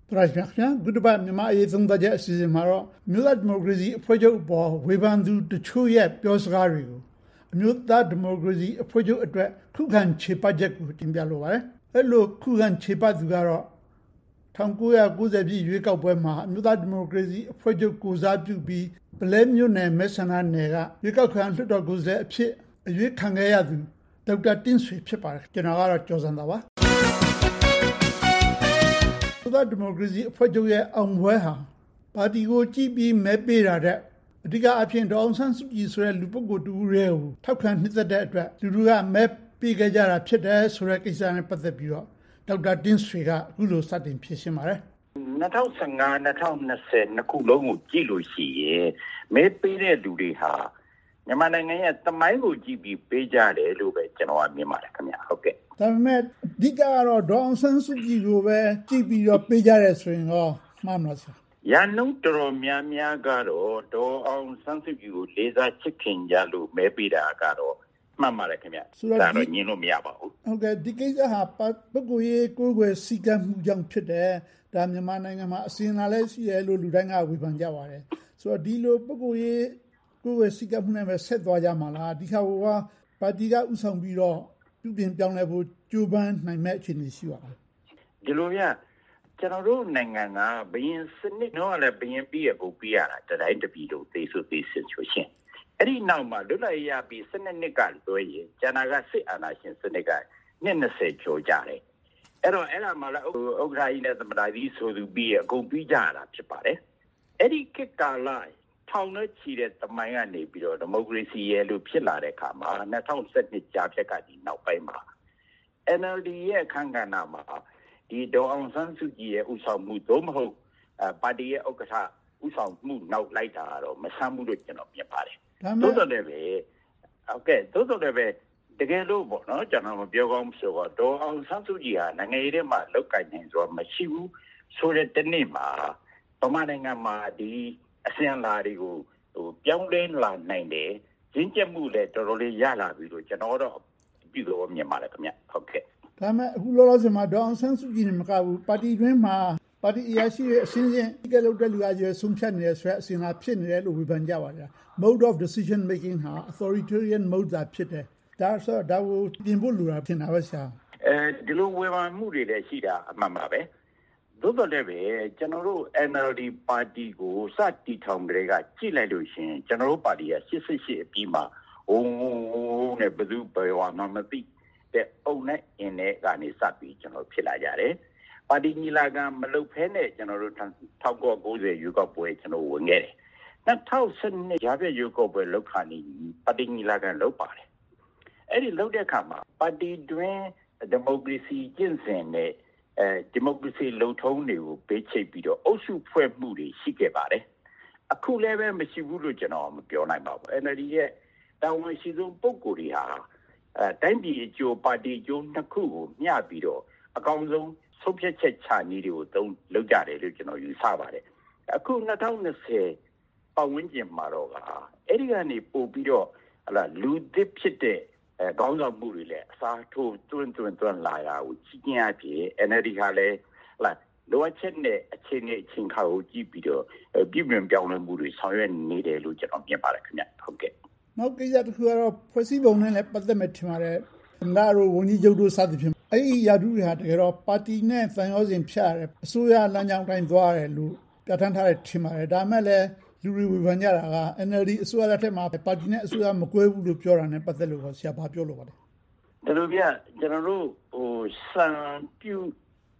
Goodbye, Mama, is on the jet season. Mula democracy, a project ball, we want to the true yet, Pios Gario. Mula democracy, a project address, Kugan Chipa Jack in Bialoa. Hello, Kugan Chipa Garo. Tanguya Guzabi, Yuka Wema, Mula democracy, a project goes up to be blame your name, Messana Nega. Yuka can't goes there, you can't get Dr. Tinsweep Chipper, General Josanava. Democracy project on Weha. Party go GB maybe that. Diga appear to all sons of Israel Lupogo to Reu. Takan hit the dead rat. Lura map Pigajara Chedas, Surakis and Pathapio. Dr. Dinswiga, Hulu starting Pisimare. Natao Sanga, Natao Nase, Nakulo, Gilusi, maybe they do the ha. Yamananga, the Mago GB Peja, Lube, Genoa Mimakamia. Okay. Tamet, Digaro, Dawson Sugi, where GB your Pejares ring or Mamas. Yanutro Miamia Garo, do on Sansu, Laser Chicken Yalu, maybe the Agaro, Mamma Camia, Sura Nino Miabo. Okay, Digaza Hapat, Bogoye, Gogo, Sigam, young Pede, Damiamananga, Sinales, Yellow Ludanga, Wibanjaware. So Dilo, Bogoye, Gogo, Sigam never said Wayamala, Dikawa, Padiga Usambiro. You been down level, Juban, my match in this year. Deloya, General Nanganga, being Sydney, no other being be a Bopia that I interviewed this with this situation. Eddie now, Madula be Senegal, Janaga, and I can Senegal, Nena said Jojare. Ero Ella Mala Ograina, the Madis who be a go be Jara, Chipare. Eddie kicked our line. Town cheated the Miami Bureau, the Democracy Yellow Pilare Kama, and a town set it Jabjaki now by Ma. NLD Kanganama, the Don Sansugi, Usamu Domo, Badi Okata, Usamu now later, or Masamu of your party. Those are the way. Okay, those are the way. The Gelo, no, General Biogom, so Don Sansugi, and Edema, look at names or Mashivu, so that the name are Tomananga, the Asian Larigo, Youngland Land 90, Ginger Mule, Toroli Yala, which an order of Bigo of Yamakamia. Okay. Tama, who lost my Don Sansugi, Makabu, Patti Grandma, Patti Yashi, Sinja, Galo, Sumption, as in a pin, Wibanjawara. Mode of decision making, authoritarian modes are pit. That's that would be Bulu in our sound. The low where moody, the Shida, Mamabe. Dodo leve, General NLD Party go, Sati Tongrega, Chile Lucian, General Party, Sissy Pima, oh, Nebudu, Mamati, the owner in a Gani Sapi, General Pilajare, Party Nilaga, Malopene, General Tango goes there, you got boy, General Wingere. Not 1,000 Java you go by Locani, Party Nilaga and Lopare. Eddie Loda Kama, Party Dwayne, Democracy, Jensen, Democracy low tone will be cheap, also for moody, she gave at a cool level, Missy Wulujanum, Piona, and a year that one she's on Bogoria. Then the Joe Party, Joe Naku, Yabido, a gonzo, Soviet Chinese, don't look at it, you saw it. A cool not on the say, Pawinjim Maroga, Ediani Pobido, a la Ludip Chite. Gonga Murile, Sa to Lia, which Chiapi, and Edihale, like Loa Chene, a Chene, Chinkao, Gibido, a Biblium down and Muri, so you need a lucha on your Barakana. Okay. No, that who are possible, but the Metimare, Naro, when you do Sadhim. I Yadu had a party name, and was in Pshare, Suya Lanyang Dware, Lu, Katanta Timare, Damele. Luri Vanyara, and the Sualatema, Patina Sua Mukwe, Pure and Pathelo, Siapapolo. The Luvia, General, or San Pew,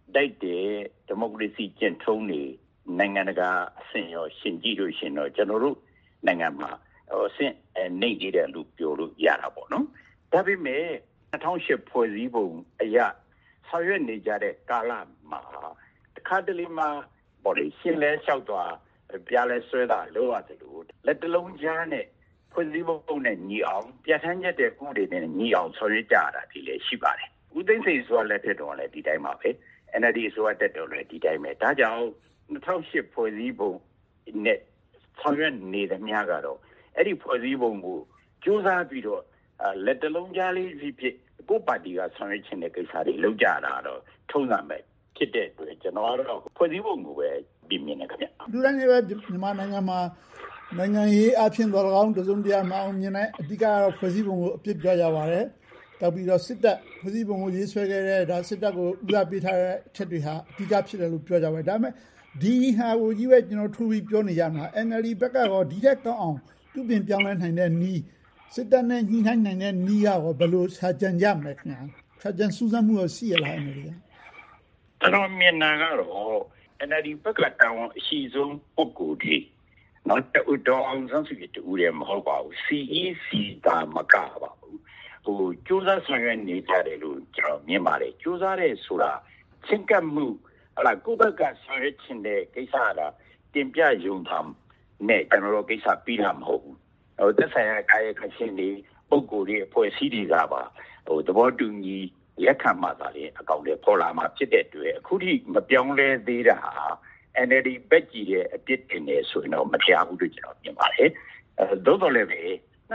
Date, Democracy, Gentoni, Nanganaga, Senior, Shinjido, Sino, General, Nangama, or Saint and Nady and Lupio, Yarabono. Tabi me, a township for Zibo, a ya, Sayan Nijare, Kalama, the Cadalima, body, Sile, Shautua. Piala Sweda, lower the road. Let alone journey. Put the bone and Niang, Piatanja de Good in Niang, Solitara, Pile Shibare. Who then says well let it on at the time of it, and that is what that already time at Tajao, the township for Zibo, net, Soyan near the Niagaro, Eddie for Zibo, Josa Bido, let alone Jali, go by the Sonrich in the Kisari, Lujara, Tozame. ဖြစ်တဲ့အတွက်ကျွန်တော်ကတော့ဖွဲ့စည်းပုံကိုပဲပြင်မြင်နေခင်ဗျလူတိုင်းလည်းပဲမြန်မာနိုင်ငံမှာနိုင်ငံရေးအဖြစ်တော်ကောင်းတစုံတရာမအောင်မြင်တဲ့အဓိကတော့ဖွဲ့စည်းပုံကိုအပြစ်ပြောကြပါတယ်တောက်ပြီးတော့စစ်တပ်ဖွဲ့စည်းပုံကိုရေးဆွဲခဲ့တဲ့ဒါစစ်တပ်ကိုဥပဒေပေးထားတဲ့အချက်တွေဟာအဓိကဖြစ်တယ်လို့ပြောကြပါတယ်ဒါပေမဲ့ဒီဟာကိုကြီးပဲကျွန်တော်ထူပြီးပြောနေကြမှာ NLD ဘက်ကတော့ဒီထက်ကောင်းအောင်ပြုပြင်ပြောင်းလဲနိုင်တဲ့နီးစစ်တပ်နဲ့ညှိနှိုင်းနိုင်တဲ့နီးရောဘယ်လိုစာကြံကြမလဲခင်ဗျာစာကြံစူးစမ်းမှုရောရှိရလား NLD ကကျွန်တော်မြင်တာကတော့ NLD ဘက်ကတောင်းအရှိဆုံးပုဂ္ဂိုလ်တွေနော်တော်အောင်ဆန်းစုကြည်တူတယ်မဟုတ်ပါဘူး CEC တာမကပါဘူးဟိုကျိုးစားဆောင်ရွက်နေကြတယ်လို့ကျွန်တော်မြင်ပါတယ်ကျိုးစားတဲ့ဆိုတာချင်းကပ်မှုကိုယ့်ဘက်ကဆောင်ရွက်ခြင်းတဲ့ကိစ္စကတင်ပြယုံထားနဲ့ကျွန်တော်တို့ကိစ္စပြီးတာမဟုတ်ဘူးဟိုသက်ဆိုင်ရာကာယကရှင်တွေပုဂ္ဂိုလ်တွေအဖွဲ့အစည်းတွေကပါဟိုသဘောတူညီလက်ခံမှသာလေအကောင့်တွေပေါ်လာမှာဖြစ်တဲ့အတွက်အခုထိမပြောင်းလဲသေးတာဟာ NLD ဘက်ကြီးရဲ့အပြစ်တင်နေဆိုရင်တော့မတရားဘူးလို့ကျွန်တော်မြင်ပါတယ်သို့တော်လည်းပဲ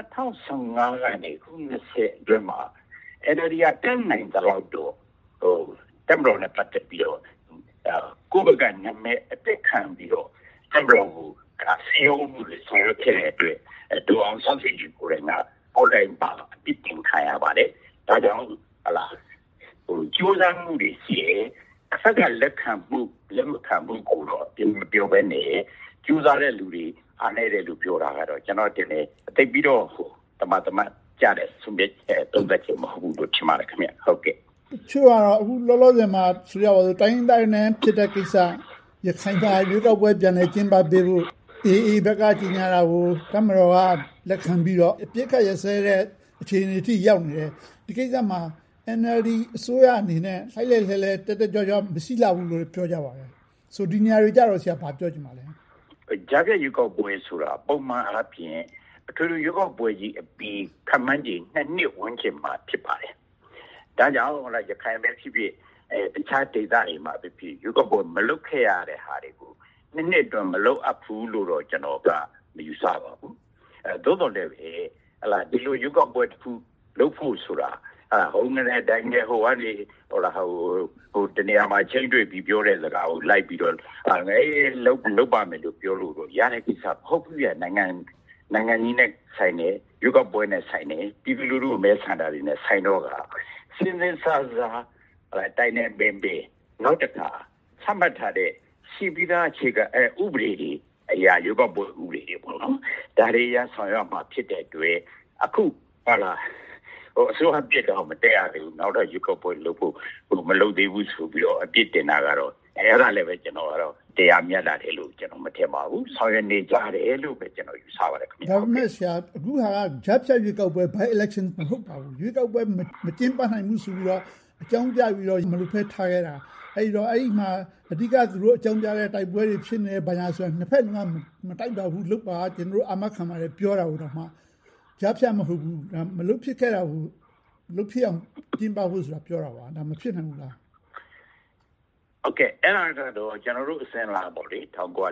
2015ကနေခု20အတွင်းမှာ NLD ကတက်နိုင်တဲ့လောက်တော့ဟိုတမ်ဘရောနဲ့ပတ်သက်ပြီးတော့ကိုယ့်ဘက်ကနာမည်အသက်ခံပြီးတော့တမ်ဘရောကိုစီယုံမှုတွေဆောင်ရွက်ခဲ့တဲ့အတွက်ဒူအောင်ဆန်းစုကြည်ကိုလည်းပေါ်တိုင်းပါအပြစ်တင်ခံရပါတယ်ဒါကြောင့်ဟိုကြိုးစားမှုတွေရှိတယ်အဆက်ကလက်ခံမှုလက်မခံမှုကိုတော့မပြောဘဲနဲ့ကြိုးစားတဲ့လူတွေအားနေတဲ့လူပြောတာကတော့ကျွန်တော်တင်နေအသိပြီးတော့ဟိုတမကြတဲ့ဆုံးဖြတ်ချက်သုံးသပ်ချက်မဟုတ်ဘူးလို့ထင်ပါတယ်ခင်ဗျဟုတ်ကဲ့ချို့ကတော့အခုလောလောဆယ်မှာဆိုရပါစို့တိုင်းတိုင်းနဲ့ဖြစ်တဲ့ကိစ္စရခိုင်ပြည်ရွေးကောက်ပွဲပြန်နေကျင်းပပေးဖို့အေးဘက်ကကြီးညာတာကိုကမရောကလက်ခံပြီးတော့အပြစ်ခတ်ရစဲတဲ့အခြေအနေထိရောက်နေတယ်ဒီကိစ္စမှာ NLD အစိုးရအနေနဲ့လိုက်လဲတက်တက်ကြွကြွမရှိလာဘူးလို့ပြောကြပါတယ်ဆိုဒီနေရာတွေကြတော့ဆရာဘာပြောချင်ပါလဲကြားပြရွေးကောက်ပွဲဆိုတာပုံမှန်အားဖြင့်အထူးရွေးကောက်ပွဲကြီးအပြီးခမန်းကြီး2နှစ်ဝန်းကျင်မှာဖြစ်ပါတယ်ဒါကြောင့်ရခိုင်ပဲဖြစ်ဖြစ်တခြားဒေသတွေမှာဖြစ်ဖြစ်ရွေးကောက်ပွဲမလုပ်ခဲ့ရတဲ့ဟာတွေကို2နှစ်အတွင်းမလုပ်အပ်ဘူးလို့တော့ကျွန်တော်ကမယူဆပါဘူးသို့တော်လည်းပဲဒီလိုရွေးကောက်ပွဲတစ်ခုလုပ်ဖို့ဆိုတာဟိုငနဲ့တိုင်းနဲ့ဟိုကနေဟိုတနေရာမှာချိန်တွေ့ပြီးပြောတဲ့စကားကိုလိုက်ပြီးတော့ငယ်လုပ်ပါမယ်လို့ပြောလို့တော့ရတဲ့ကိစ္စမဟုတ်ဘူးနိုင်ငံကြီးနဲ့ဆိုင်နေရွေးကောက်ပွဲနဲ့ဆိုင်နေပြည်သူလူထုမဲဆန္ဒတွေနဲ့ဆိုင်တော့ကစဉ်းစားစားတိုင်းနဲ့ပင်နောက်တစ်ခါဆမှတ်ထားတဲ့ရှိပြီးသားအခြေကဥပဒေတွေအရာရွေးကောက်ပွဲဥပဒေတွေပေါ့နော်ဒါတွေရဆောင်ရွက်မှာဖြစ်တဲ့အတွက်အခုဟိုအစိုးရပြစ်တော့မတည့်ရသေးဘူးနောက်တော့ရွေးကောက်ပွဲလုပ်ဖို့မလုပ်သေးဘူးဆိုပြီးတော့အပြစ်တင်တာကတော့အဲ့ဒါလည်းပဲကျွန်တော်ကတော့တရားမျှတတယ်လို့ကျွန်တော်မထင်ပါဘူးဆောင်ရွက်နေကြတယ်လို့ပဲကျွန်တော်ယူဆပါတယ်ခင်ဗျာဒါပေမဲ့ဆရာအခုဟာကဂျပ်ဖြတ်ရွေးကောက်ပွဲ by election မဟုတ်ပါဘူးရွေးကောက်ပွဲမကျင်းပနိုင်ဘူးဆိုပြီးတော့အကြောင်းပြပြီးတော့မလုပ်ဖဲထားခဲ့တာအဲ့တော့အဲ့ဒီမှာအဓိကသူတို့အကြောင်းပြတဲ့တိုက်ပွဲတွေဖြစ်နေဘာညာဆိုတော့နှစ်ဖက်ကမတိုက်ပါဘူးလုပ်ပါကျွန်တော်တို့အာမခံပါတယ်ပြောတာတော့မှဂျပ်ဖြတ်မဟုတ်ဘူးဒါမလုပ်ဖြစ်ခဲ့တာဘူးလုပ်ဖြစ်အောင်ကျင်းပဖို့ဆိုတာပြောတာပါဒါမဖြစ်နိုင်ဘူးလားโอเคအဲ့ဒါကတော့ကျွန်တော်တို့အစင်လာပေါ့လေ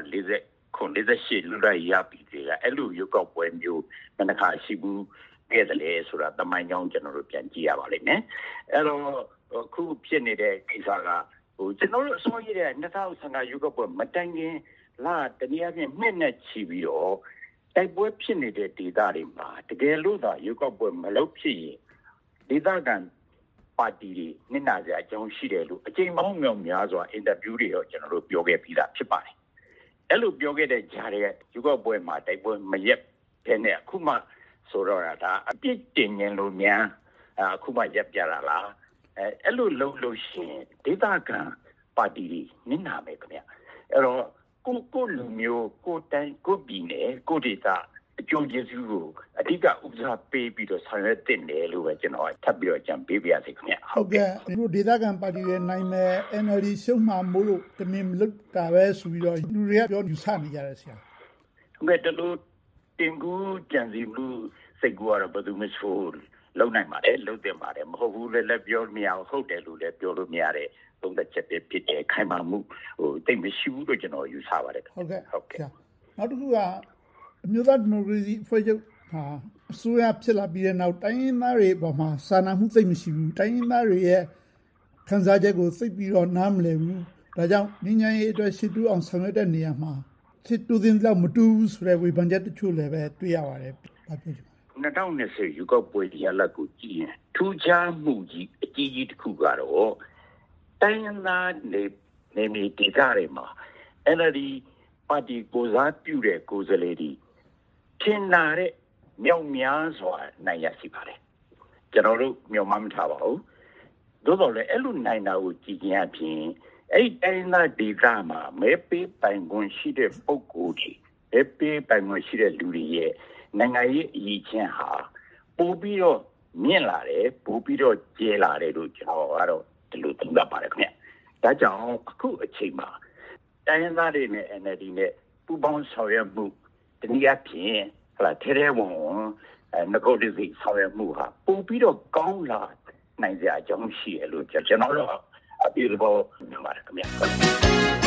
1948လူတိုင်းရပြီးသေးတာအဲ့လိုရုပ်ကောက်ပွဲမျိုးမနခါရှိဘူးခဲ့တယ်လေဆိုတာတမိုင်းကြောင်းကျွန်တော်တို့ပြန်ကြည့်ရပါလိမ့်မယ်အဲ့တော့အခုဖြစ်နေတဲ့ကိစ္စကဟိုကျွန်တော်တို့အစိုးရရဲ့2015ရုပ်ကောက်ပွဲမတိုင်ခင်လာတနည်းအားဖြင့်နှစ်နဲ့ချီပြီးတော့တိုက်ပွဲဖြစ်နေတဲ့ဒေသတွေမှာတကယ်လို့သာရုပ်ကောက်ပွဲမလုပ်ဖြစ်ရင်ဒေသခံပါတီတွေနစ်နာကြအကြောင်းရှိတယ်လို့အကြိမ်ပေါင်းမြောက်များစွာအင်တာဗျူးတွေတော့ကျွန်တော်တို့ပြောခဲ့ပြီးသားဖြစ်ပါတယ်အဲ့လိုပြောခဲ့တဲ့ကြားတဲ့ရုပ်ကောက်ပွဲမှာတိုက်ပွဲမရက်တဲ့နဲ့အခုမှဆိုတော့ဒါအပြစ်တင်ရင်လို့များအခုမှရက်ပြတာလားအဲ့လိုလုံးလို့ရှိရင်ဒေသခံပါတီတွေနစ်နာမယ်ခင်ဗျအဲ့တော့ကိုလူမျိုးကိုတိုင်းကိုပြည်နယ်ကိုဒေသအကျိုးကျေးဇူးကိုအဓိကဥစားပေးပြီးတော့ဆောင်ရွက်တင်တယ်လို့ပဲကျွန်တော်ထပ်ပြီးတော့ကြံပေးပြရစီခင်ဗျဟုတ်ကဲ့ဒီဒေသခံပါတီရဲ့နိုင်မဲ့ NLD ရှုံးမှမို့လို့တမင်မလုပ်တာပဲဆိုပြီးတော့လူတွေကပြောယူဆနေကြတယ်ဆရာဟုတ်ကဲ့တလို့တင်ကူကြံစီမှုစိတ်ကူကတော့ဘယ်သူမှဆိုလုံနိုင်ပါတယ်လုံတင်ပါတယ်မဟုတ်ဘူးလည်းပြောမရဘူးဟုတ်တယ်လို့လည်းပြောလို့မရတဲ့သုံးသက်ချက်ပဲဖြစ်တယ်ခိုင်မာမှုဟိုတိတ်မရှိဘူးလို့ကျွန်တော်ယူဆပါတယ်ဟုတ်ကဲ့နောက်တစ်ခုကအမျိုးသားဒီမိုကရေစီအဖွဲ့ချုပ်ဟာအစိုးရဖြစ်လာပြီးတဲ့နောက်တိုင်းရင်းသားတွေပေါ်မှာစာနာမှုသိမ့်မရှိဘူးတိုင်းရင်းသားတွေရဲ့ခံစားချက်ကိုသိပြီးတော့နားမလည်ဘူးဒါကြောင့်ငြိမ်းချမ်းရေးအတွက်ရှေ့တူအောင်ဆောင်ရွက်တဲ့နေရာမှာစစ်တူသင်းလောက်မတူဘူးဆိုတဲ့ဝေဖန်ချက်တချို့လည်းပဲတွေ့ရပါတယ်။ဘာဖြစ်လဲ 2020ယူကောက်ပွဲရလဒ်ကိုကြည့်ရင်ထူးခြားမှုကြီးအကြီးကြီးတစ်ခုကတော့တိုင်းရင်းသားနေမီဒေသတွေမှာ NLD ပါတီကိုစားပြုတဲ့ကိုယ်စားလှယ်တွေထင်လာတဲ့မြောက်များစွာနိုင်ရရှိပါတယ်ကျွန်တော်တို့မျှော်မှန်းမထားပါဘူးသို့တော်လည်းအဲ့လိုနိုင်တာကိုကြည့်ခြင်းအပြင်အဲ့တိုင်းသားဒေသမှာမဲပေးပိုင်ခွင့်ရှိတဲ့ပုဂ္ဂိုလ်တွေမဲပေးပိုင်ခွင့်ရှိတဲ့လူတွေရဲ့နိုင်ငံရေးအရေးချင်းဟာပိုပြီးတော့မြင့်လာတယ်ပိုပြီးတော့ကျဲလာတယ်လို့ကျွန်တော်ကတော့ဒီလိုသုံးသပ်ပါတယ်ခင်ဗျဒါကြောင့်အခုအချိန်မှာတိုင်းရင်းသားတွေနဲ့ NLD နဲ့ပူးပေါင်းဆောင်ရွက်မှုတနည်းအားဖြင့်ထဲထဲဝင်ငကုတ်တိစိဆောင်ရွက်မှုဟာပိုပြီးတော့ကောင်းလာနိုင်စရာအကြောင်းရှိတယ်လို့ကျွန်တော်တို့အပြည့်အစုံမြင်ပါတယ်ခင်ဗျ